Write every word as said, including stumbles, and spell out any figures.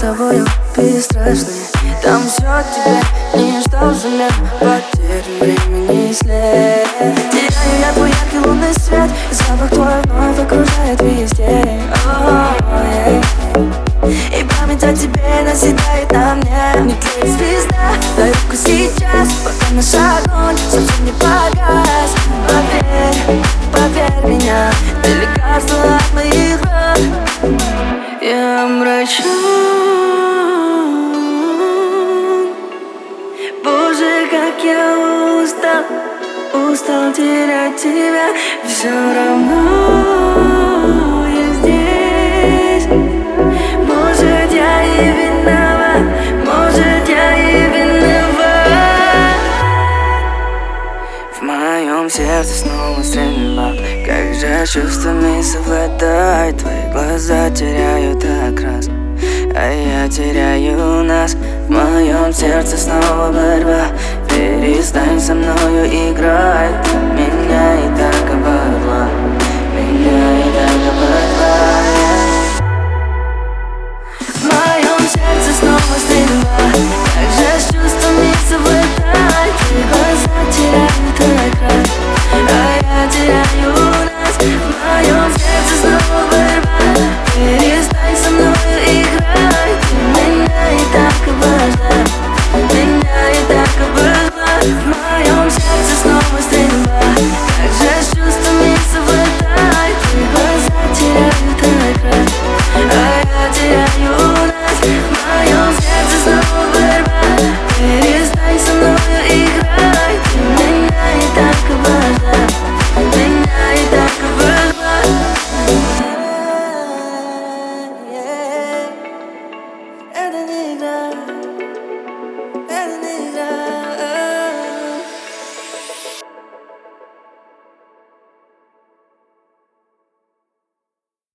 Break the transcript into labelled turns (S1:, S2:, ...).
S1: тобою бесстрашны. Там все тебе ничто взамен потерь времени след. Теряю я твой яркий лунный свет, и запах твой вновь окружает везде. О-о-о, и память о тебе наседает на мне. Не тлеет звезда, дай руку сейчас, пока наш огонь совсем не погас. Поверь, поверь меня, ты лекарство от моих ран. Я омрачен, Боже, как я устал, устал терять тебя. Все равно я здесь. Может, я и виноват, может, я и виноват. В моем сердце снова стрельба, как же чувствами совладать. Твои глаза теряют окрас, а я теряю нас. В моем сердце снова борьба, перестань со мною играть. Ты меня и так оборвала, меня и так оборвала. В моем сердце снова стрельба, как же с чувствами совладать. Твои глаза теряют окрас, а я теряю нас. В моем сердце снова борьба, перестань со мною играть. Ты меня и так обожгла, меня и так обожгла. В моем сердце снова стрельба, как же с чувствами совладать. Твои глаза теряют окрас, а я теряю